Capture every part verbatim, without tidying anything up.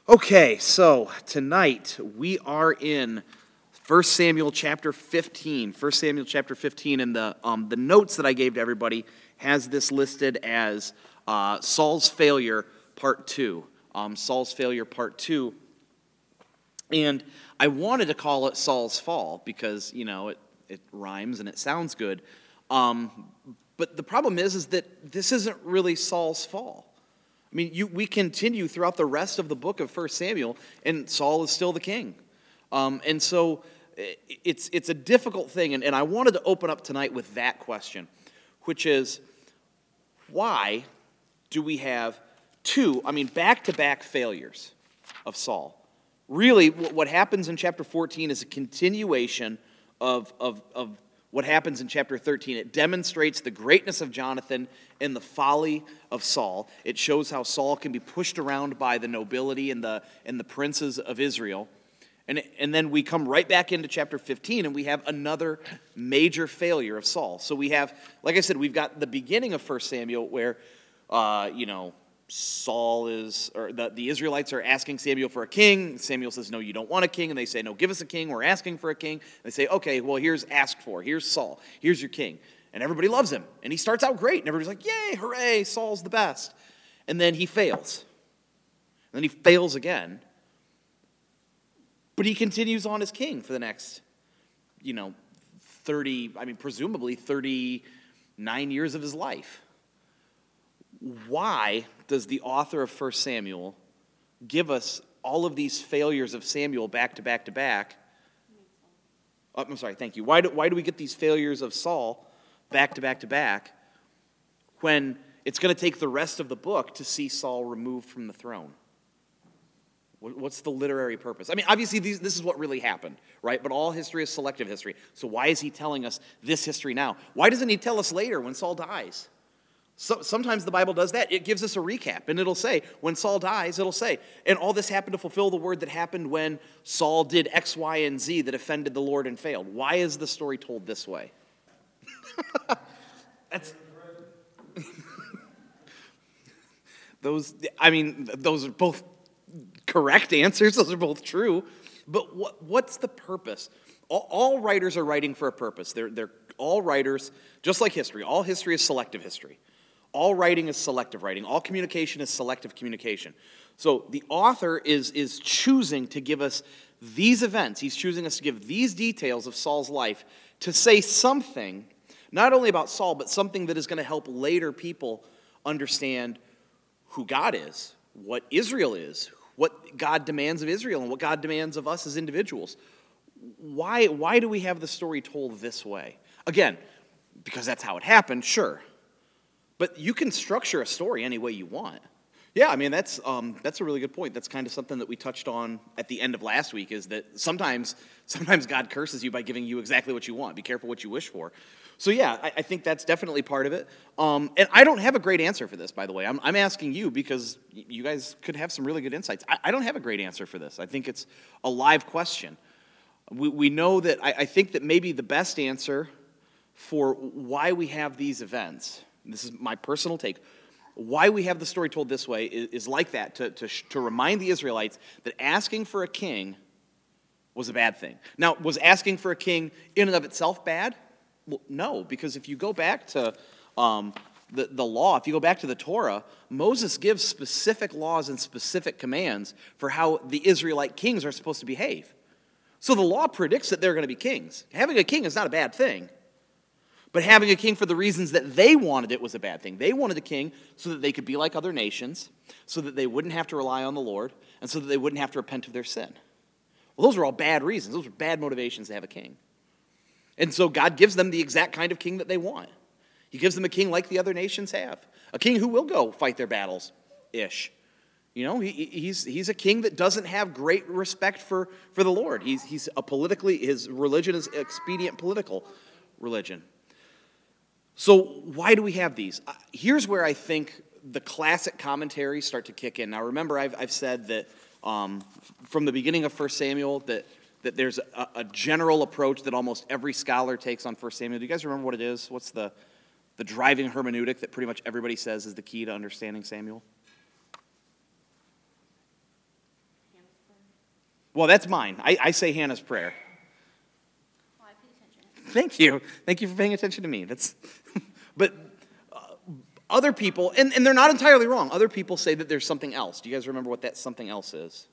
Okay, so tonight we are in First Samuel chapter fifteen. First Samuel chapter fifteen, and the um, the notes that I gave to everybody has this listed as uh, Saul's failure part two. Um, Saul's failure part two, and I wanted to call it Saul's fall because you know it it rhymes and it sounds good. Um, but the problem is, is that this isn't really Saul's fall. I mean, you, we continue throughout the rest of the book of First Samuel, and Saul is still the king. Um, and so it's it's a difficult thing, and, and I wanted to open up tonight with that question, which is, why do we have two, I mean, back-to-back failures of Saul? Really, what happens in chapter fourteen is a continuation of, of, of what happens in chapter thirteen. It demonstrates the greatness of Jonathan and the folly of Saul. It shows how Saul can be pushed around by the nobility and the and the princes of Israel. And, and then we come right back into chapter fifteen, and we have another major failure of Saul. So we have, like I said, we've got the beginning of First Samuel where, uh, you know, Saul is, or the, the Israelites are asking Samuel for a king. Samuel says, no, you don't want a king. And they say, no, give us a king. We're asking for a king. And they say, okay, well, here's asked for. Here's Saul. Here's your king. And everybody loves him. And he starts out great. And everybody's like, yay, hooray, Saul's the best. And then he fails. And then he fails again. But he continues on as king for the next, you know, thirty, I mean, presumably thirty-nine years of his life. Why does the author of First Samuel give us all of these failures of Samuel back to back to back? Oh, I'm sorry, thank you. Why do, why do we get these failures of Saul back to back to back when it's going to take the rest of the book to see Saul removed from the throne? What's the literary purpose? I mean, obviously, these, this is what really happened, right? But all history is selective history. So why is he telling us this history now? Why doesn't he tell us later when Saul dies? So, sometimes the Bible does that. It gives us a recap, and it'll say, when Saul dies, it'll say, and all this happened to fulfill the word that happened when Saul did X, Y, and Z that offended the Lord and failed. Why is the story told this way? That's... those, I mean, those are both correct answers. Those are both true. But what, what's the purpose? All, all writers are writing for a purpose. They're, they're all writers, just like history. All history is selective history. All writing is selective writing. All communication is selective communication. So the author is, is choosing to give us these events. He's choosing us to give these details of Saul's life to say something, not only about Saul, but something that is going to help later people understand who God is, what Israel is, what God demands of Israel, and what God demands of us as individuals. Why, why do we have the story told this way? Again, because that's how it happened, sure. But you can structure a story any way you want. Yeah, I mean, that's um, that's a really good point. That's kind of something that we touched on at the end of last week, is that sometimes sometimes God curses you by giving you exactly what you want. Be careful what you wish for. So yeah, I, I think that's definitely part of it. Um, and I don't have a great answer for this, by the way. I'm, I'm asking you because you guys could have some really good insights. I, I don't have a great answer for this. I think it's a live question. We, we know that, I, I think that maybe the best answer for why we have these events, this is my personal take, why we have the story told this way is, is like that, to, to, to remind the Israelites that asking for a king was a bad thing. Now, was asking for a king in and of itself bad? Well, no, because if you go back to um, the, the law, if you go back to the Torah, Moses gives specific laws and specific commands for how the Israelite kings are supposed to behave. So the law predicts that they're going to be kings. Having a king is not a bad thing. But having a king for the reasons that they wanted it was a bad thing. They wanted a king so that they could be like other nations, so that they wouldn't have to rely on the Lord, and so that they wouldn't have to repent of their sin. Well, those are all bad reasons. Those are bad motivations to have a king. And so God gives them the exact kind of king that they want. He gives them a king like the other nations have. A king who will go fight their battles, ish. You know, he, he's he's a king that doesn't have great respect for, for the Lord. He's, he's a politically, his religion is expedient political religion. So why do we have these? Here's where I think the classic commentaries start to kick in. Now remember, I've, I've said that um, from the beginning of First Samuel that that there's a, a general approach that almost every scholar takes on First Samuel. Do you guys remember what it is? What's the, the driving hermeneutic that pretty much everybody says is the key to understanding Samuel? Well, that's mine. I, I say Hannah's prayer. Well, I pay attention. Thank you. Thank you for paying attention to me. That's, but uh, other people, and, and they're not entirely wrong, other people say that there's something else. Do you guys remember what that something else is?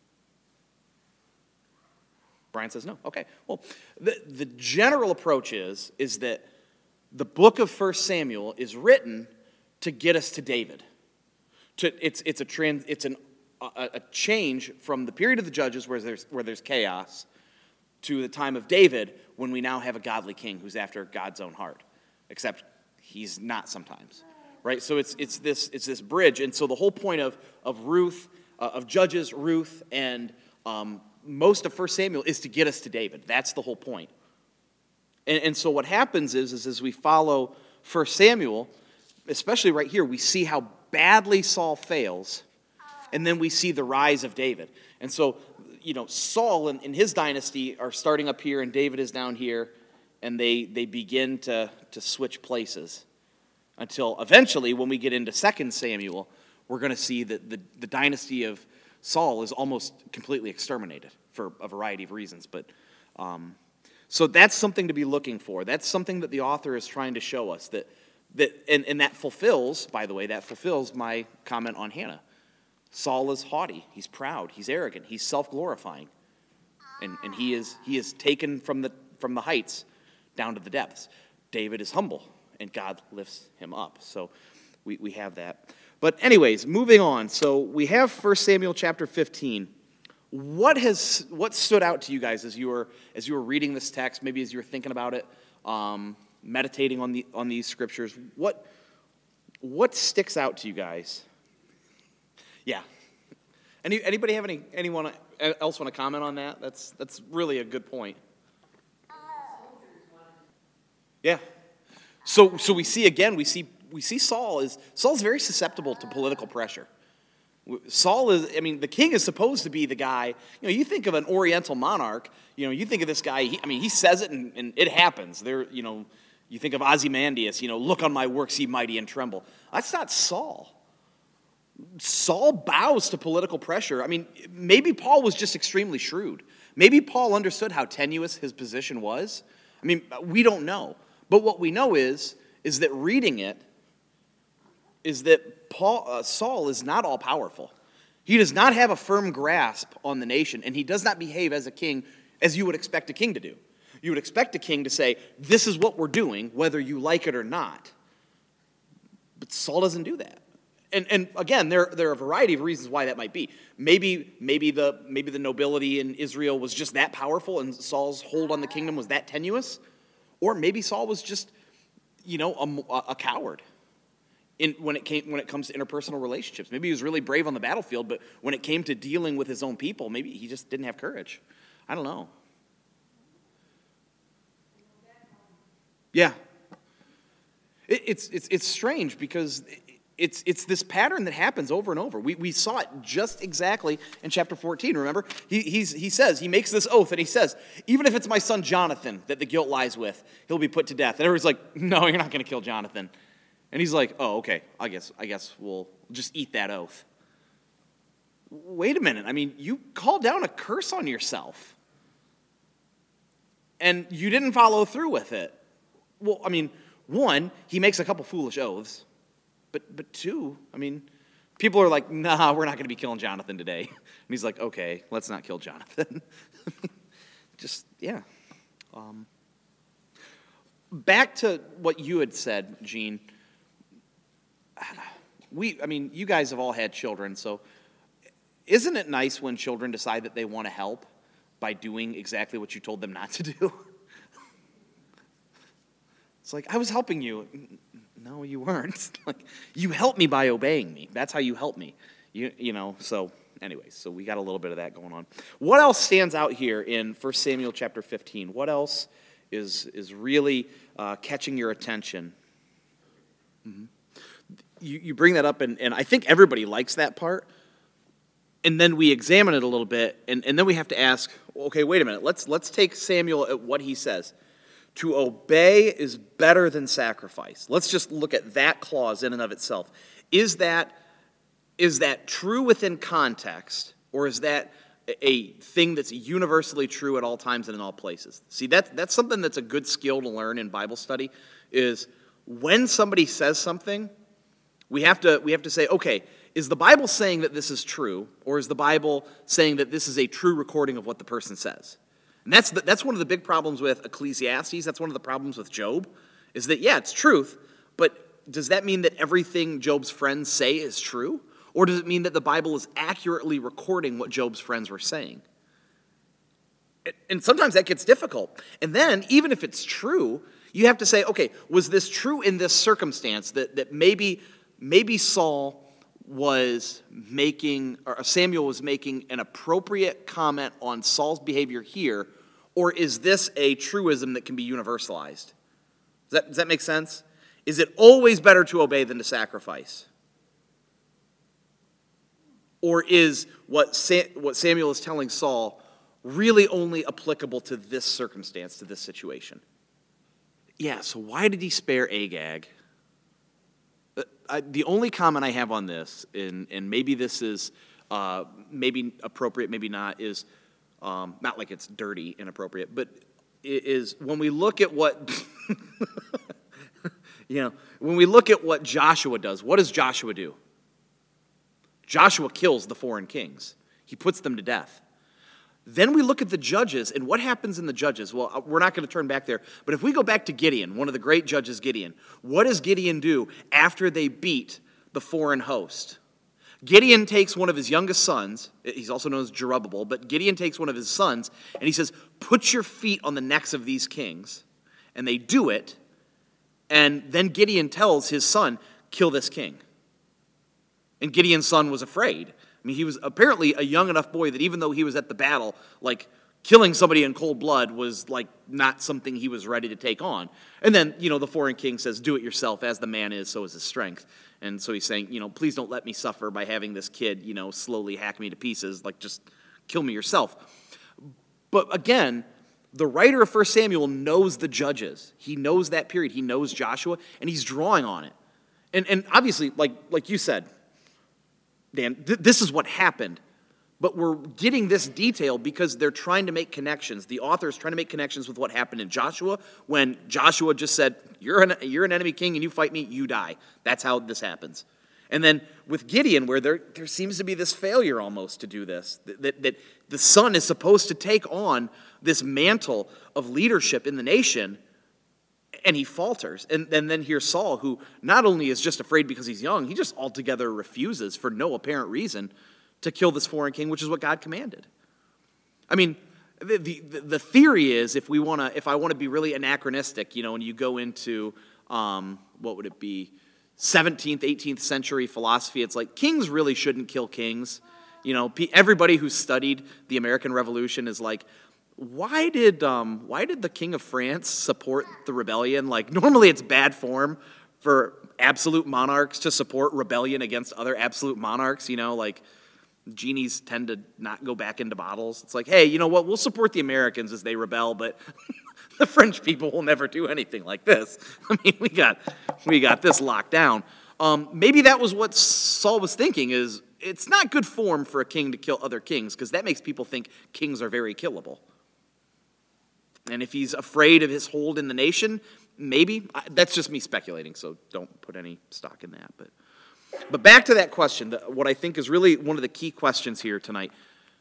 Brian says no. Okay. Well, the, the general approach is, is that the book of First Samuel is written to get us to David. To, it's, it's, a trans, it's an, a, a change from the period of the Judges where there's, where there's chaos to the time of David when we now have a godly king who's after God's own heart. Except he's not sometimes. Right? So it's, it's, this, it's this bridge. And so the whole point of, of Ruth, uh, of Judges, Ruth, and um, most of First Samuel is to get us to David. That's the whole point. And, and so what happens is, is as we follow First Samuel, especially right here, we see how badly Saul fails, and then we see the rise of David. And so, you know, Saul and, and his dynasty are starting up here, and David is down here, and they, they begin to, to switch places until eventually, when we get into Second Samuel, we're going to see that the, the dynasty of Saul is almost completely exterminated for a variety of reasons. But um, so that's something to be looking for. That's something that the author is trying to show us. That that and, and that fulfills, by the way, that fulfills my comment on Hannah. Saul is haughty. He's proud. He's arrogant. He's self-glorifying, and and he is he is taken from the from the heights down to the depths. David is humble, and God lifts him up. So we we have that. But anyways, moving on. So we have First Samuel chapter fifteen. What has what stood out to you guys as you were as you were reading this text, maybe as you were thinking about it, um, meditating on the on these scriptures? What what sticks out to you guys? Yeah. Any anybody have any anyone else want to comment on that? That's that's really a good point. Yeah. So so we see again, we see we see Saul is Saul's very susceptible to political pressure. Saul is, I mean, the king is supposed to be the guy, you know, you think of an Oriental monarch, you know, you think of this guy, he, I mean, he says it and, and it happens. There, you know, you think of Ozymandias, you know, look on my works, ye mighty, and tremble. That's not Saul. Saul bows to political pressure. I mean, maybe Paul was just extremely shrewd. Maybe Paul understood how tenuous his position was. I mean, we don't know. But what we know is, is that reading it, is that Paul, uh, Saul is not all-powerful. He does not have a firm grasp on the nation, and he does not behave as a king as you would expect a king to do. You would expect a king to say, this is what we're doing, whether you like it or not. But Saul doesn't do that. And and again, there, there are a variety of reasons why that might be. Maybe maybe the maybe the nobility in Israel was just that powerful, and Saul's hold on the kingdom was that tenuous. Or maybe Saul was just, you know, a, a coward. In, when it came when it comes to interpersonal relationships. Maybe he was really brave on the battlefield, but when it came to dealing with his own people, maybe he just didn't have courage. I don't know. Yeah. It, it's it's it's strange because it's it's this pattern that happens over and over. We we saw it just exactly in chapter fourteen, remember? He he's he says, he makes this oath and he says, even if it's my son Jonathan that the guilt lies with, he'll be put to death. And everybody's like, no, you're not going to kill Jonathan. And he's like, oh, okay, I guess I guess we'll just eat that oath. Wait a minute. I mean, you called down a curse on yourself. And you didn't follow through with it. Well, I mean, one, he makes a couple foolish oaths. But but two, I mean, people are like, nah, we're not going to be killing Jonathan today. And he's like, okay, let's not kill Jonathan. Just, yeah. Um, back to what you had said, Gene. We, I mean, you guys have all had children, so isn't it nice when children decide that they want to help by doing exactly what you told them not to do? It's like, I was helping you. No, you weren't. Like, you helped me by obeying me. That's how you help me. You, you know, so anyways, so we got a little bit of that going on. What else stands out here in First Samuel chapter fifteen? What else is, is really uh, catching your attention? Mm-hmm. You, you bring that up, and, and I think everybody likes that part. And then we examine it a little bit, and, and then we have to ask, okay, wait a minute. Let's let's take Samuel at what he says. To obey is better than sacrifice. Let's just look at that clause in and of itself. Is that is that true within context, or is that a, a thing that's universally true at all times and in all places. See, that's, that's something that's a good skill to learn in Bible study, is when somebody says something, we have to, we have to say, okay, is the Bible saying that this is true, or is the Bible saying that this is a true recording of what the person says? And that's, the, that's one of the big problems with Ecclesiastes. That's one of the problems with Job, is that, yeah, it's truth, but does that mean that everything Job's friends say is true? Or does it mean that the Bible is accurately recording what Job's friends were saying? And sometimes that gets difficult. And then, even if it's true, you have to say, okay, was this true in this circumstance, that, that maybe, maybe Saul was making, or Samuel was making an appropriate comment on Saul's behavior here, or is this a truism that can be universalized? Does that, does that make sense? Is it always better to obey than to sacrifice? Or is what Sam, what Samuel is telling Saul really only applicable to this circumstance, to this situation? Yeah, so why did he spare Agag? Uh, I, the only comment I have on this, and, and maybe this is uh, maybe appropriate, maybe not, is um, not like it's dirty, inappropriate, but is when we look at what... You know, when we look at what Joshua does, what does Joshua do? Joshua kills the foreign kings. He puts them to death. Then we look at the judges, and what happens in the judges? Well, we're not going to turn back there, but if we go back to Gideon, one of the great judges, Gideon, what does Gideon do after they beat the foreign host? Gideon takes one of his youngest sons, he's also known as Jerubbaal, but Gideon takes one of his sons, and he says, put your feet on the necks of these kings, and they do it. And then Gideon tells his son, kill this king. And Gideon's son was afraid. I mean, he was apparently a young enough boy that even though he was at the battle, like, killing somebody in cold blood was, like, not something he was ready to take on. And then, you know, the foreign king says, do it yourself. As the man is, so is his strength. And so he's saying, you know, please don't let me suffer by having this kid, you know, slowly hack me to pieces. Like, just kill me yourself. But again, the writer of First Samuel knows the judges. He knows that period. He knows Joshua, and he's drawing on it. And and obviously, like like you said, Dan, th- this is what happened. But we're getting this detail because they're trying to make connections. The author is trying to make connections with what happened in Joshua when Joshua just said, you're an, you're an enemy king and you fight me, you die. That's how this happens. And then with Gideon, where there, there seems to be this failure almost to do this, that, that, that the son is supposed to take on this mantle of leadership in the nation, and he falters. And, and then here's Saul, who not only is just afraid because he's young, he just altogether refuses for no apparent reason to kill this foreign king, which is what God commanded. I mean, the the, the theory is, if we want to, if I want to be really anachronistic, you know, and you go into, um, what would it be, seventeenth, eighteenth century philosophy, it's like kings really shouldn't kill kings. You know, everybody who's studied the American Revolution is like, why did um, why did the King of France support the rebellion? Like, normally it's bad form for absolute monarchs to support rebellion against other absolute monarchs, you know, like genies tend to not go back into bottles. It's like, hey, you know what, we'll support the Americans as they rebel, but the French people will never do anything like this. I mean, we got we got this locked down. Um, maybe that was what Saul was thinking, is it's not good form for a king to kill other kings, because that makes people think kings are very killable. And if he's afraid of his hold in the nation, maybe. That's just me speculating, so don't put any stock in that. But but back to that question, what I think is really one of the key questions here tonight.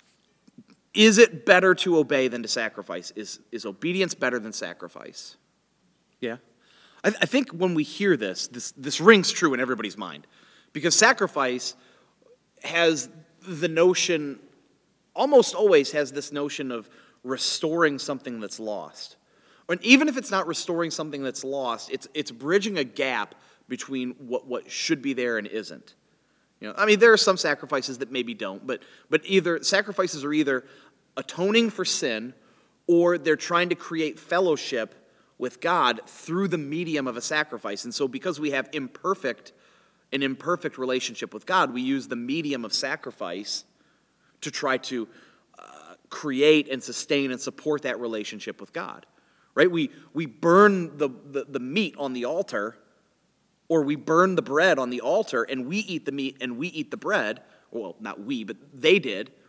Is it better to obey than to sacrifice? Is, is obedience better than sacrifice? Yeah? I, I think when we hear this, this, this rings true in everybody's mind. Because sacrifice has the notion, almost always has this notion of restoring something that's lost. And even if it's not restoring something that's lost, it's it's bridging a gap between what, what should be there and isn't. You know, I mean, there are some sacrifices that maybe don't, but but either sacrifices are either atoning for sin, or they're trying to create fellowship with God through the medium of a sacrifice. And so because we have imperfect an imperfect relationship with God, we use the medium of sacrifice to try to uh, create and sustain and support that relationship with God. Right? We we burn the, the, the meat on the altar, or we burn the bread on the altar, and we eat the meat and we eat the bread. Well, not we, but they did.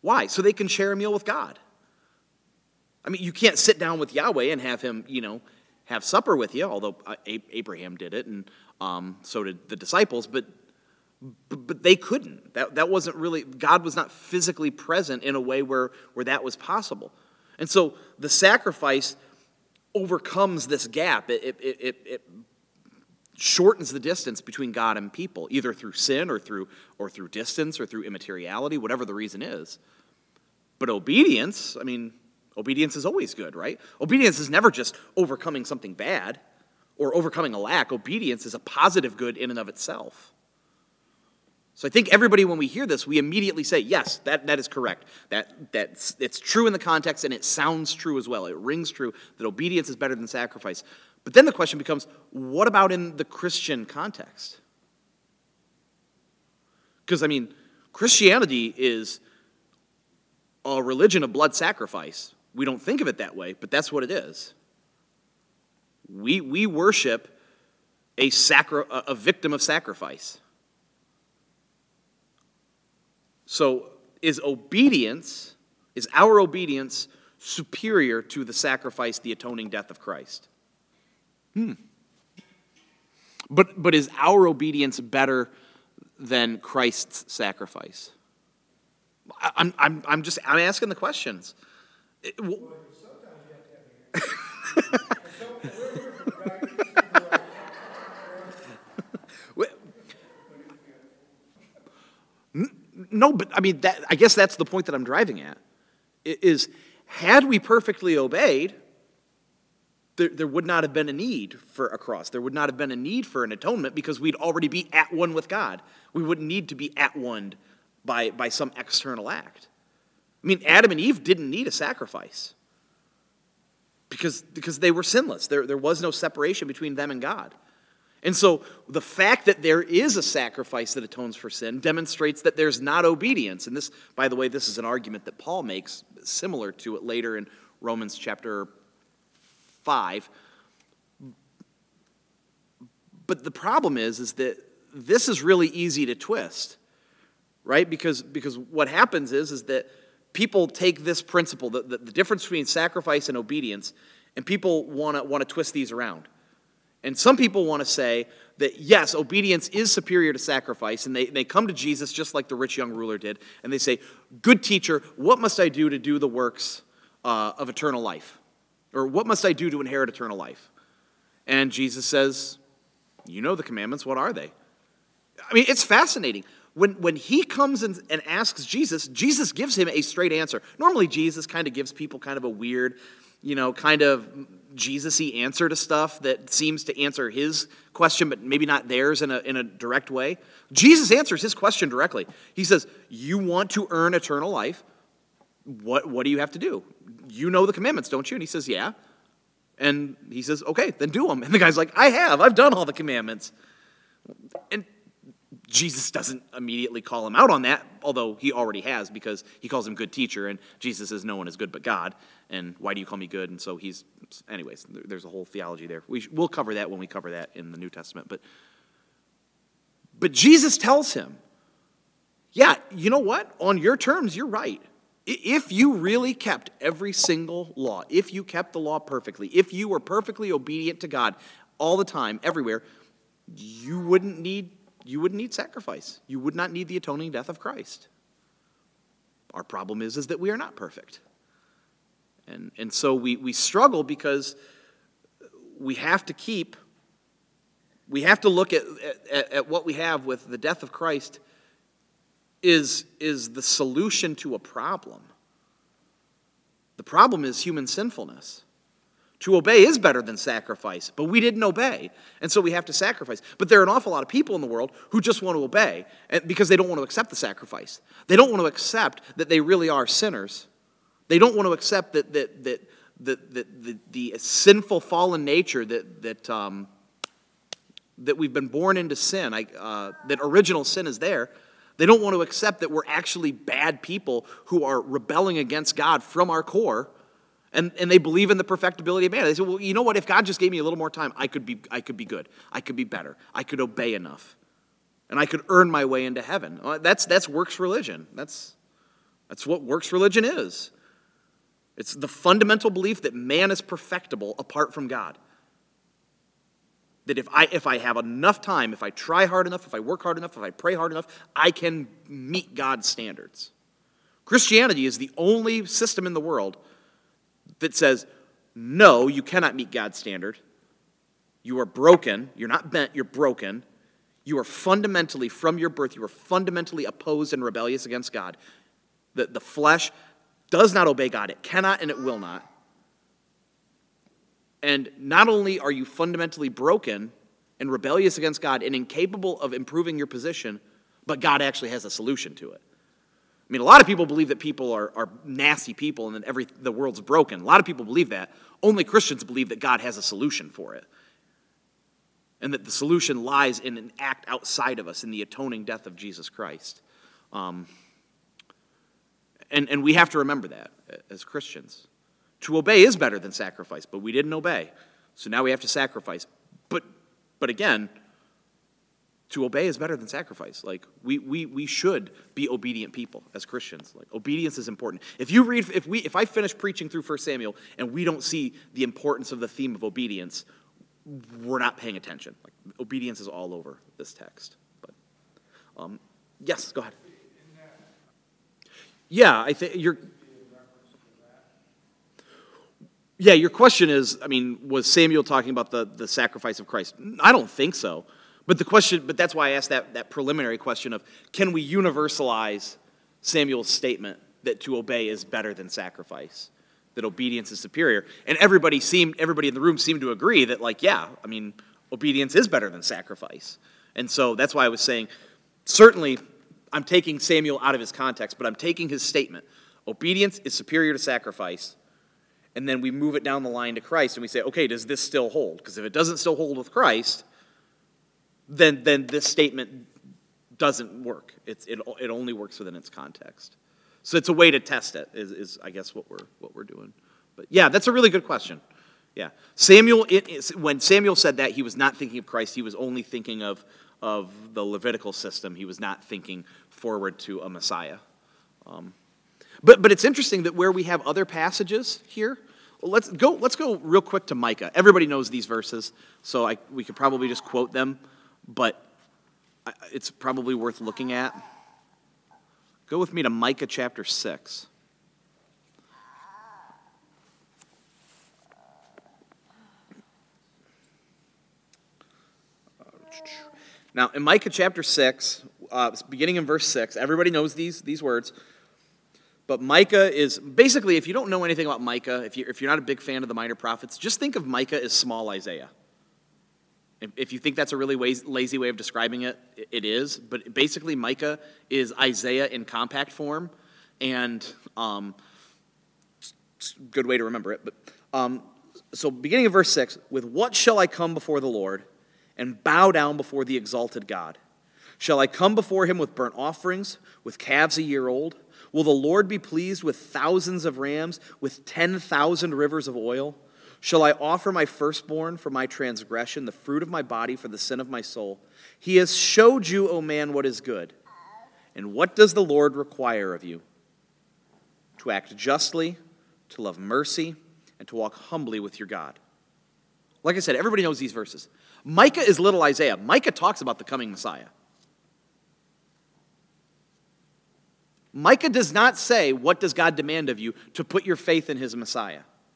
Why? So they can share a meal with God. I mean, you can't sit down with Yahweh and have him, you know, have supper with you, although Abraham did it, and um, so did the disciples, but, but but they couldn't. That that wasn't really, God was not physically present in a way where, where that was possible. And so the sacrifice overcomes this gap. It, it, it, it shortens the distance between God and people, either through sin or through or through distance or through immateriality, whatever the reason is. But obedience, I mean, obedience is always good, right? Obedience is never just overcoming something bad or overcoming a lack. Obedience is a positive good in and of itself. So I think everybody, when we hear this, we immediately say, yes, that, that is correct. That that's it's true in the context, and it sounds true as well. It rings true that obedience is better than sacrifice. But then the question becomes, what about in the Christian context? Because, I mean, Christianity is a religion of blood sacrifice. We don't think of it that way, but that's what it is. We, we worship a, sacri- a victim of sacrifice. So is obedience, is our obedience superior to the sacrifice, the atoning death of Christ? Hmm. But, but is our obedience better than Christ's sacrifice? I, I'm, I'm, I'm just, I'm asking the questions. It, well, No, but I mean, that, I guess that's the point that I'm driving at, is had we perfectly obeyed, there, there would not have been a need for a cross. There would not have been a need for an atonement because we'd already be at one with God. We wouldn't need to be at one by, by some external act. I mean, Adam and Eve didn't need a sacrifice because, because they were sinless. There, there was no separation between them and God. And so the fact that there is a sacrifice that atones for sin demonstrates that there's not obedience. And this, by the way, this is an argument that Paul makes similar to it later in Romans chapter five. But the problem is, is that this is really easy to twist, right? Because, because what happens is, is that people take this principle, the, the, the difference between sacrifice and obedience, and people want to want to twist these around. And some people want to say that, yes, obedience is superior to sacrifice, and they, they come to Jesus just like the rich young ruler did, and they say, good teacher, what must I do to do the works uh, of eternal life? Or what must I do to inherit eternal life? And Jesus says, you know the commandments, what are they? I mean, it's fascinating. When, when he comes and, and asks Jesus, Jesus gives him a straight answer. Normally Jesus kind of gives people kind of a weird, you know, kind of Jesus-y answer to stuff that seems to answer his question, but maybe not theirs in a, in a direct way. Jesus answers his question directly. He says, you want to earn eternal life? What, what do you have to do? You know the commandments, don't you? And he says, yeah. And he says, okay, then do them. And the guy's like, I have. I've done all the commandments. And Jesus doesn't immediately call him out on that, although he already has, because he calls him good teacher, and Jesus says no one is good but God, and why do you call me good? And so he's, anyways, there's a whole theology there. We, we'll cover that when we cover that in the New Testament. But, but Jesus tells him, yeah, you know what? On your terms, you're right. If you really kept every single law, if you kept the law perfectly, if you were perfectly obedient to God all the time, everywhere, you wouldn't need You wouldn't need sacrifice. You would not need the atoning death of Christ. Our problem is, is that we are not perfect. And, and so we, we struggle because we have to keep, we have to look at, at, at what we have with the death of Christ is, is the solution to a problem. The problem is human sinfulness. To obey is better than sacrifice, but we didn't obey, and so we have to sacrifice. But there are an awful lot of people in the world who just want to obey because they don't want to accept the sacrifice. They don't want to accept that they really are sinners. They don't want to accept that that that that, that the, the sinful fallen nature that that um, that we've been born into sin. I, uh, that original sin is there. They don't want to accept that we're actually bad people who are rebelling against God from our core. And, and they believe in the perfectibility of man. They say, well, you know what? If God just gave me a little more time, I could be I could be good. I could be better. I could obey enough. And I could earn my way into heaven. Well, that's that's works religion. That's That's what works religion is. It's the fundamental belief that man is perfectible apart from God. That if I if I have enough time, if I try hard enough, if I work hard enough, if I pray hard enough, I can meet God's standards. Christianity is the only system in the world that says, no, you cannot meet God's standard. You are broken. You're not bent, you're broken. You are fundamentally, from your birth, you are fundamentally opposed and rebellious against God. The, the flesh does not obey God. It cannot and it will not. And not only are you fundamentally broken and rebellious against God and incapable of improving your position, but God actually has a solution to it. I mean, a lot of people believe that people are, are nasty people and that every the world's broken. A lot of people believe that. Only Christians believe that God has a solution for it. And that the solution lies in an act outside of us, in the atoning death of Jesus Christ. Um, and, and we have to remember that as Christians. To obey is better than sacrifice, but we didn't obey. So now we have to sacrifice. But but again, to obey is better than sacrifice. Like we we we should be obedient people as Christians. Like obedience is important. If you read if we if I finish preaching through First Samuel and we don't see the importance of the theme of obedience, we're not paying attention. Like obedience is all over this text. But um, yes, go ahead. Yeah, I think you're. Yeah, your question is, I mean, was Samuel talking about the, the sacrifice of Christ? I don't think so. But the question, but that's why I asked that, that preliminary question of, can we universalize Samuel's statement that to obey is better than sacrifice? That obedience is superior? And everybody seemed, everybody in the room seemed to agree that, like, yeah, I mean, obedience is better than sacrifice. And so that's why I was saying, certainly, I'm taking Samuel out of his context, but I'm taking his statement. Obedience is superior to sacrifice. And then we move it down the line to Christ, and we say, okay, does this still hold? Because if it doesn't still hold with Christ, then then this statement doesn't work. It's, it it only works within its context. So it's a way to test it, is, is I guess what we're what we're doing. But yeah, that's a really good question. Yeah, Samuel. It, it, when Samuel said that, he was not thinking of Christ. He was only thinking of of the Levitical system. He was not thinking forward to a Messiah. Um, But but it's interesting that where we have other passages here, let's go let's go real quick to Micah. Everybody knows these verses, so I, we could probably just quote them, but it's probably worth looking at. Go with me to Micah chapter six. Now, in Micah chapter six, uh, beginning in verse six, everybody knows these, these words. But Micah is, basically, if you don't know anything about Micah, if you're, if you're not a big fan of the minor prophets, just think of Micah as small Isaiah. If, if you think that's a really ways, lazy way of describing it, it is. But basically, Micah is Isaiah in compact form, and um, it's a good way to remember it. But um, so beginning of verse six, with what shall I come before the Lord and bow down before the exalted God? Shall I come before him with burnt offerings, with calves a year old? Will the Lord be pleased with thousands of rams, with ten thousand rivers of oil? Shall I offer my firstborn for my transgression, the fruit of my body for the sin of my soul? He has showed you, O man, what is good. And what does the Lord require of you? To act justly, to love mercy, and to walk humbly with your God. Like I said, everybody knows these verses. Micah is little Isaiah. Micah talks about the coming Messiah. Micah does not say, what does God demand of you, to put your faith in his Messiah.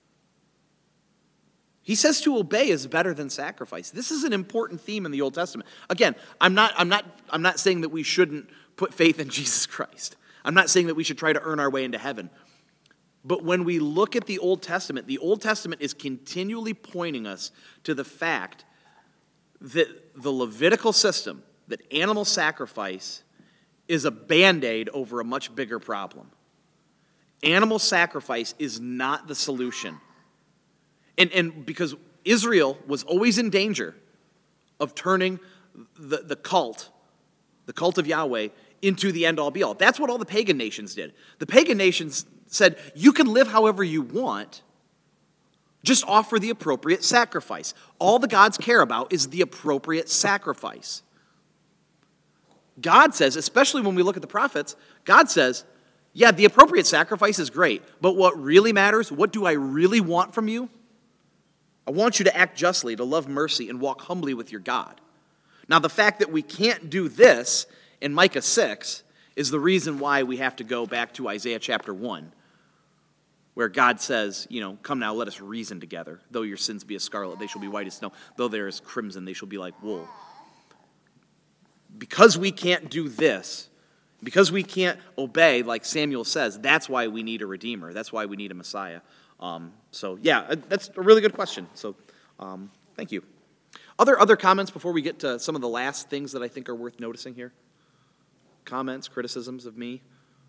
He says to obey is better than sacrifice. This is an important theme in the Old Testament. Again, I'm not, I'm not, I'm not saying that we shouldn't put faith in Jesus Christ. I'm not saying that we should try to earn our way into heaven. But when we look at the Old Testament, the Old Testament is continually pointing us to the fact that the Levitical system, that animal sacrifice, is a Band-Aid over a much bigger problem. Animal sacrifice is not the solution. And, and because Israel was always in danger of turning the, the cult, the cult of Yahweh, into the end-all be-all. That's what all the pagan nations did. The pagan nations said, you can live however you want, just offer the appropriate sacrifice. All the gods care about is the appropriate sacrifice. God says, especially when we look at the prophets, God says, Yeah, the appropriate sacrifice is great, but what really matters, what do I really want from you? I want you to act justly, to love mercy, and walk humbly with your God. Now, the fact that we can't do this in Micah six is the reason why we have to go back to Isaiah chapter one, where God says, you know, come now, let us reason together. Though your sins be as scarlet, they shall be white as snow. Though they are as crimson, they shall be like wool. Because we can't do this, because we can't obey, like Samuel says, that's why we need a Redeemer. That's why we need a Messiah. Um, so, yeah, that's a really good question. So, um, thank you. Other other comments before we get to some of the last things that I think are worth noticing here? Comments, criticisms of me?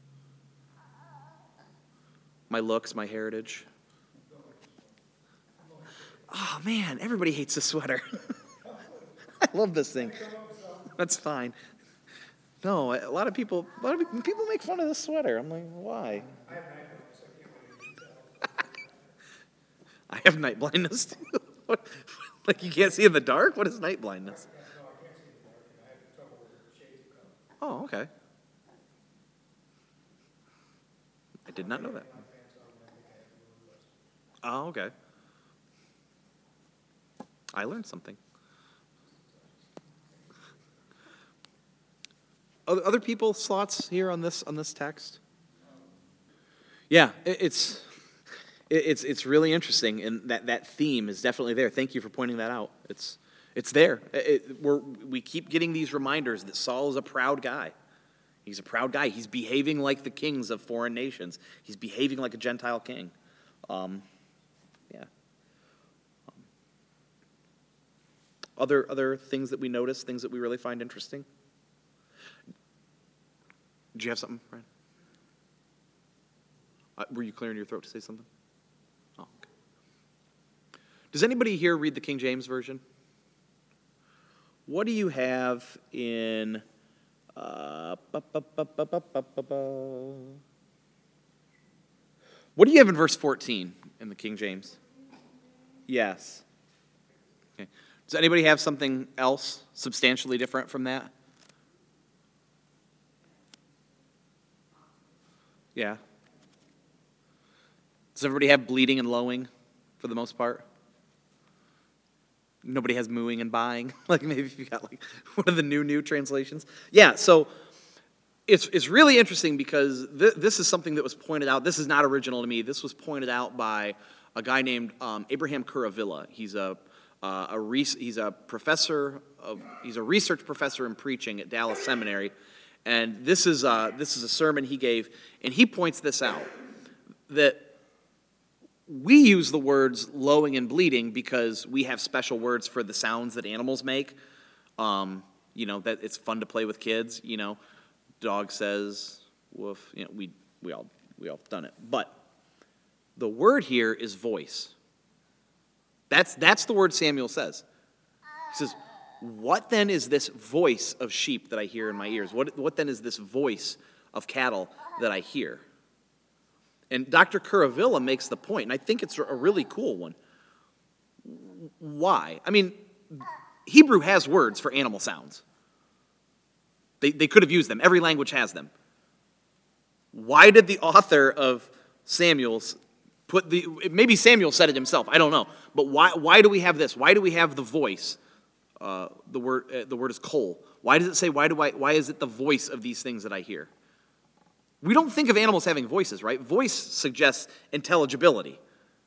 My looks, my heritage? Oh, man, everybody hates this sweater. I love this thing. That's fine. No, a lot of people, a lot of people make fun of this sweater. I'm like, why? I have night blindness too. What, like you can't see in the dark? What is night blindness? Oh, okay. I did not know that. Oh, okay. I learned something. Other other people's thoughts here on this on this text? Yeah, it, it's it, it's it's really interesting, and that, that theme is definitely there. Thank you for pointing that out. It's it's there. It, we're, we keep getting these reminders that Saul is a proud guy. He's a proud guy. He's behaving like the kings of foreign nations. He's behaving like a Gentile king. Um, yeah. Um, other other things that we notice, things that we really find interesting. Did you have something, Brian? Uh, were you clearing your throat to say something? Oh, okay. Does anybody here read the King James Version? What do you have in... Uh, ba, ba, ba, ba, ba, ba, ba, ba. What do you have in verse fourteen in the King James? Yes. Okay. Does anybody have something else substantially different from that? Yeah. Does everybody have bleating and lowing for the most part? Nobody has mooing and buying? Like maybe if you got like one of the new, new translations? Yeah, so it's it's really interesting because th- this is something that was pointed out. This is not original to me. This was pointed out by a guy named um, Abraham Kuravilla. He's a uh, a re- he's a professor of he's a research professor in preaching at Dallas Seminary. And this is, uh, this is a sermon he gave, and he points this out, that we use the words lowing and bleating because we have special words for the sounds that animals make. Um, you know, that it's fun to play with kids, you know. Dog says, woof, you know, we, we, all, we all done it. But the word here is voice. That's, that's the word Samuel says. He says, what then is this voice of sheep that I hear in my ears? What, what then is this voice of cattle that I hear? And Doctor Kuravilla makes the point, and I think it's a really cool one. Why? I mean, Hebrew has words for animal sounds. They, they could have used them. Every language has them. Why did the author of Samuel's put the, maybe Samuel said it himself, I don't know. But why, why do we have this? Why do we have the voice? Uh, the word uh, the word is kol. Why does it say, why do I, why is it the voice of these things that I hear? We don't think of animals having voices, right? Voice suggests intelligibility.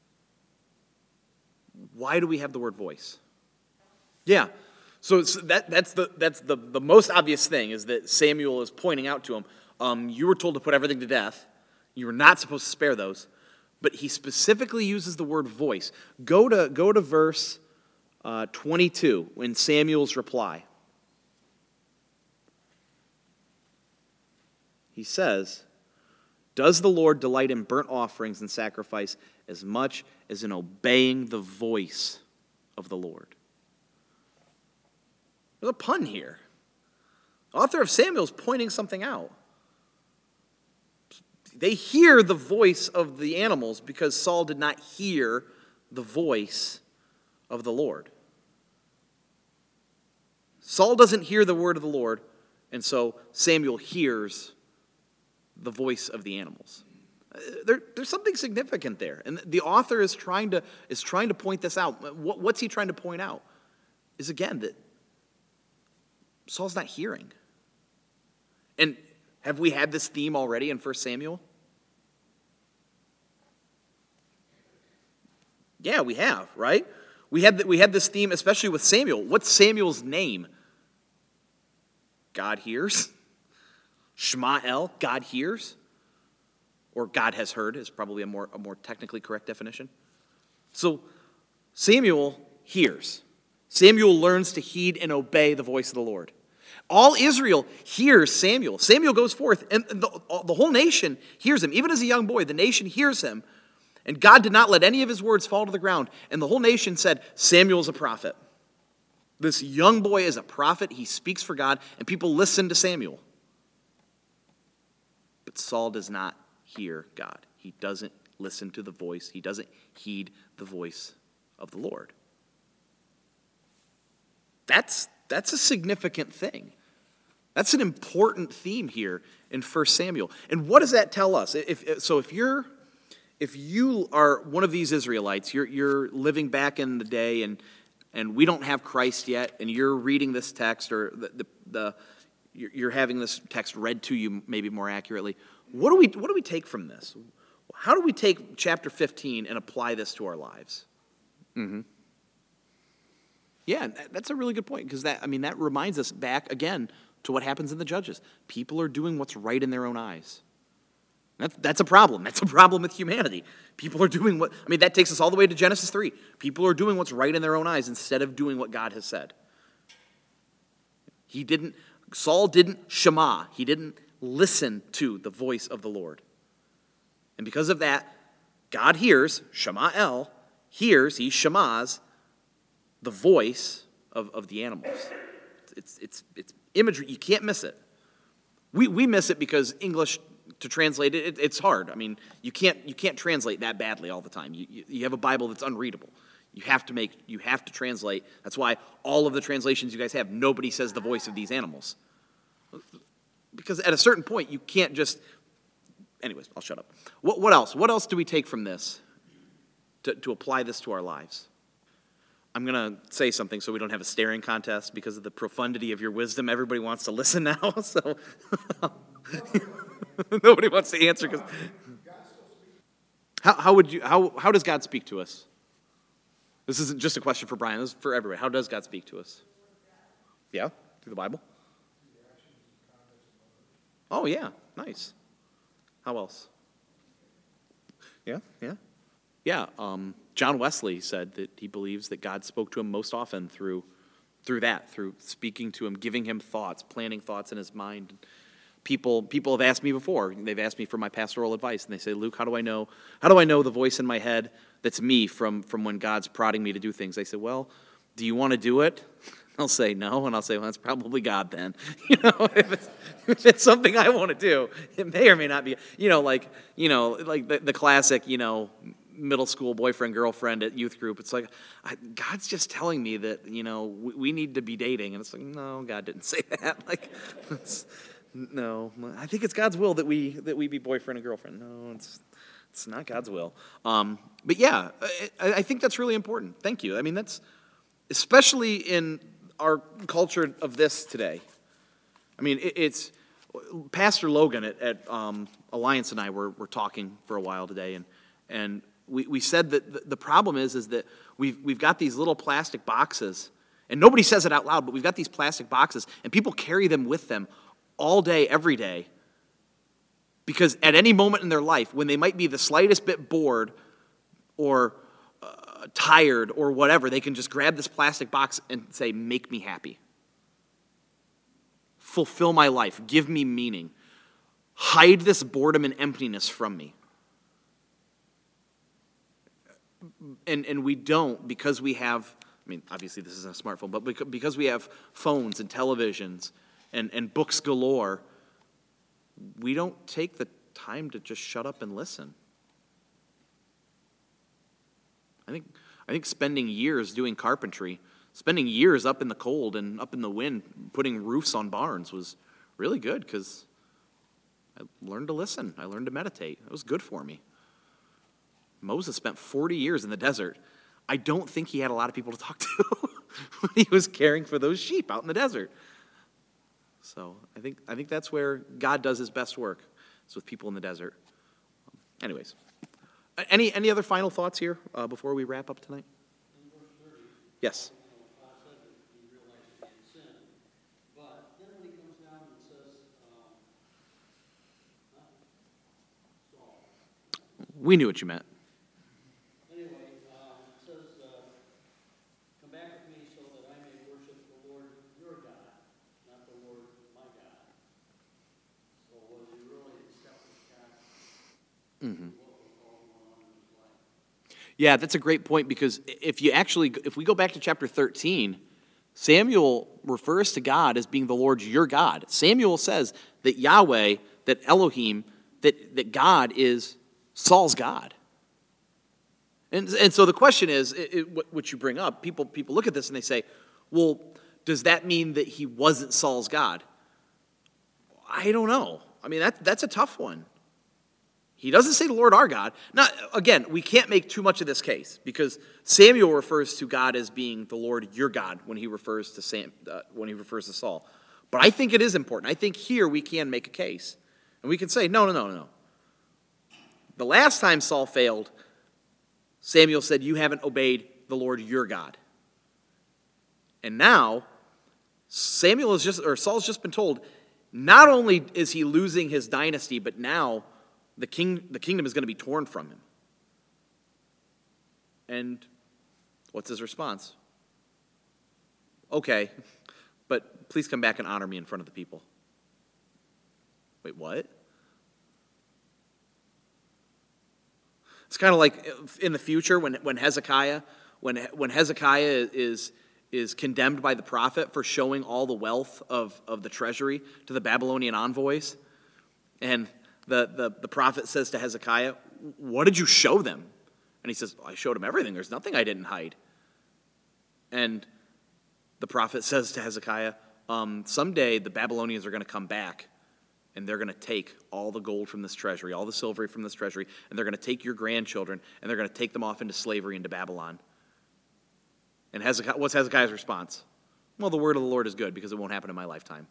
Why do we have the word voice? Yeah. So it's, that that's the that's the, the most obvious thing is that Samuel is pointing out to him, um, you were told to put everything to death. You were not supposed to spare those. But he specifically uses the word voice. Go to go to verse uh, twenty-two in Samuel's reply. He says, does the Lord delight in burnt offerings and sacrifice as much as in obeying the voice of the Lord? There's a pun here. The author of Samuel is pointing something out. They hear the voice of the animals because Saul did not hear the voice of the Lord. Saul doesn't hear the word of the Lord, and so Samuel hears the voice of the animals. Uh, There, there's something significant there, and the author is trying to is trying to point this out. What, what's he trying to point out? Is again that Saul's not hearing. And have we had this theme already in First Samuel? Yeah, we have, right? We had, we had this theme, especially with Samuel. What's Samuel's name? God hears. Shema El, God hears. Or God has heard is probably a more, a more technically correct definition. So Samuel hears. Samuel learns to heed and obey the voice of the Lord. All Israel hears Samuel. Samuel goes forth, and the, the whole nation hears him. Even as a young boy, the nation hears him. And God did not let any of his words fall to the ground. And the whole nation said, Samuel's a prophet. This young boy is a prophet. He speaks for God, and people listen to Samuel. But Saul does not hear God. He doesn't listen to the voice. He doesn't heed the voice of the Lord. That's, that's a significant thing. That's an important theme here in First Samuel. And what does that tell us? If, so if you're If you are one of these Israelites, you're, you're living back in the day and, and we don't have Christ yet, and you're reading this text, or the, the, the you're having this text read to you maybe more accurately, what do we, what do we take from this? How do we take chapter fifteen and apply this to our lives? Mm-hmm. Yeah, that's a really good point, because that, I mean, that reminds us back again to what happens in the Judges. People are doing what's right in their own eyes. That's a problem. That's a problem with humanity. People are doing what, I mean, that takes us all the way to Genesis three. People are doing what's right in their own eyes instead of doing what God has said. He didn't, Saul didn't shema. He didn't listen to the voice of the Lord. And because of that, God hears, Shema El, hears, he shemas, the voice of, of the animals. It's, it's, it's imagery. You can't miss it. We, we miss it because English, to translate it, it, it's hard. I mean, you can't you can't translate that badly all the time. You, you you have a Bible that's unreadable. You have to make you have to translate. That's why all of the translations you guys have, nobody says the voice of these animals. Because at a certain point, you can't just. Anyways, I'll shut up. What what else? What else do we take from this to to apply this to our lives? I'm gonna say something so we don't have a staring contest because of the profundity of your wisdom. Everybody wants to listen now, so. Nobody wants to answer because how, how would you how how does God speak to us? This isn't just a question for Brian. This is for everybody. How does God speak to us? Yeah, through the Bible. Oh yeah, nice. How else? Yeah, yeah, yeah. Um, John Wesley said that he believes that God spoke to him most often through through that, through speaking to him, giving him thoughts, planting thoughts in his mind. People people have asked me before. They've asked me for my pastoral advice, and they say, Luke, how do I know how do I know the voice in my head that's me from, from when God's prodding me to do things? They say, well, do you want to do it? They'll say no, and I'll say, well, that's probably God then. You know, if it's, if it's something I want to do, it may or may not be. You know, like you know, like the, the classic, you know, middle school boyfriend girlfriend at youth group. It's like I, God's just telling me that you know we, we need to be dating, and it's like no, God didn't say that. Like. It's, No, I think it's God's will that we that we be boyfriend and girlfriend. No, it's it's not God's will. Um, but yeah, I, I think that's really important. Thank you. I mean, that's especially in our culture of this today. I mean, it, it's Pastor Logan at, at um, Alliance and I were were talking for a while today, and and we, we said that the, the problem is is that we've we've got these little plastic boxes, and nobody says it out loud, but we've got these plastic boxes, and people carry them with them all day, every day, because at any moment in their life, when they might be the slightest bit bored or uh, tired or whatever, they can just grab this plastic box and say, make me happy. Fulfill my life. Give me meaning. Hide this boredom and emptiness from me. And, and we don't because we have, I mean, obviously this isn't a smartphone, but because we have phones and televisions And, and books galore, we don't take the time to just shut up and listen. I think I think spending years doing carpentry, spending years up in the cold and up in the wind, putting roofs on barns was really good because I learned to listen. I learned to meditate. It was good for me. Moses spent forty years in the desert. I don't think he had a lot of people to talk to when he was caring for those sheep out in the desert. So I think I think that's where God does his best work, is with people in the desert. Anyways, any any other final thoughts here uh, before we wrap up tonight? Yes. We knew what you meant. Anyway, uh, it says, uh, come back with me so that I may worship the Lord your God, not the Lord my God. So was he really accepting God? Mm-hmm. What was all going on in his life? Yeah, that's a great point, because if you actually, if we go back to chapter thirteen, Samuel refers to God as being the Lord your God. Samuel says that Yahweh, that Elohim, that, that God is Saul's God. And, and so the question is, it, it, what, what you bring up, people, people look at this and they say, well, does that mean that he wasn't Saul's God? I don't know. I mean, that, that's a tough one. He doesn't say the Lord our God. Now, again, we can't make too much of this case, because Samuel refers to God as being the Lord your God when he refers to Sam, uh, when he refers to Saul. But I think it is important. I think here we can make a case. And we can say, no, no, no, no. The last time Saul failed, Samuel said, you haven't obeyed the Lord your God. And now, Samuel is just, or Saul's just been told, not only is he losing his dynasty, but now the king, the kingdom is going to be torn from him. And what's his response? Okay, but please come back and honor me in front of the people. Wait, what? It's kind of like in the future when, when Hezekiah, when, when Hezekiah is, is condemned by the prophet for showing all the wealth of, of the treasury to the Babylonian envoys. And the, the, the prophet says to Hezekiah, what did you show them? And he says, I showed them everything. There's nothing I didn't hide. And the prophet says to Hezekiah, um, someday the Babylonians are going to come back, and they're going to take all the gold from this treasury, all the silver from this treasury, and they're going to take your grandchildren, and they're going to take them off into slavery into Babylon. And Hezekiah, what's Hezekiah's response? Well, the word of the Lord is good, because it won't happen in my lifetime.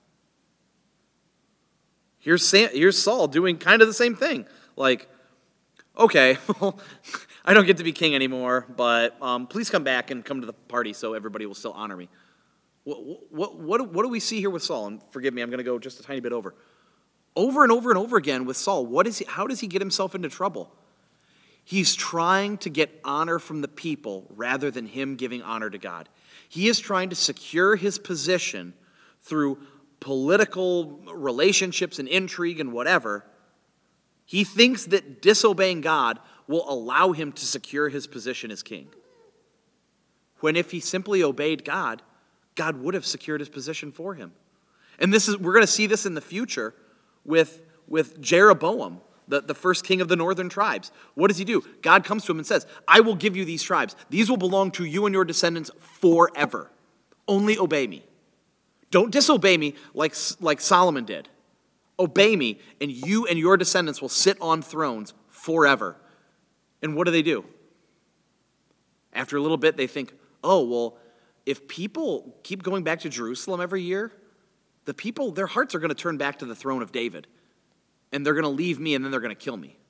Here's, Sam, here's Saul doing kind of the same thing. Like, okay, well, I don't get to be king anymore, but um, please come back and come to the party so everybody will still honor me. What, what, what, what do we see here with Saul? And forgive me, I'm going to go just a tiny bit over. Over and over and over again with Saul, what is he, how does he get himself into trouble? He's trying to get honor from the people rather than him giving honor to God. He is trying to secure his position through political relationships and intrigue and whatever. He thinks that disobeying God will allow him to secure his position as king. When if he simply obeyed God, God would have secured his position for him. And this is we're going to see this in the future with, with Jeroboam, the, the first king of the northern tribes. What does he do? God comes to him and says, I will give you these tribes. These will belong to you and your descendants forever. Only obey me. Don't disobey me like, like Solomon did. Obey me, and you and your descendants will sit on thrones forever. And what do they do? After a little bit, they think, oh, well, if people keep going back to Jerusalem every year, the people, their hearts are going to turn back to the throne of David. And they're going to leave me, and then they're going to kill me.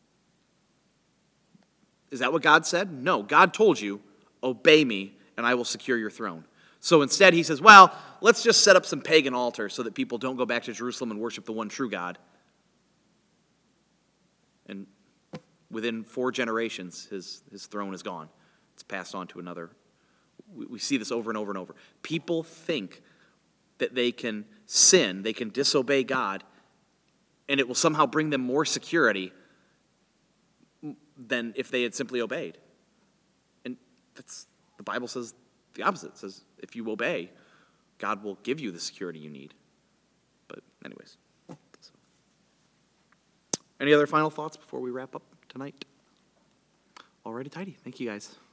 Is that what God said? No, God told you, obey me, and I will secure your throne. So instead he says, well, let's just set up some pagan altars so that people don't go back to Jerusalem and worship the one true God. And within four generations, his, his throne is gone. It's passed on to another. We, we see this over and over and over. People think that they can sin, they can disobey God, and it will somehow bring them more security than if they had simply obeyed. And that's the Bible says the opposite. It says if you obey, God will give you the security you need. But anyways. So. Any other final thoughts before we wrap up tonight? Alrighty, tidy. Thank you guys.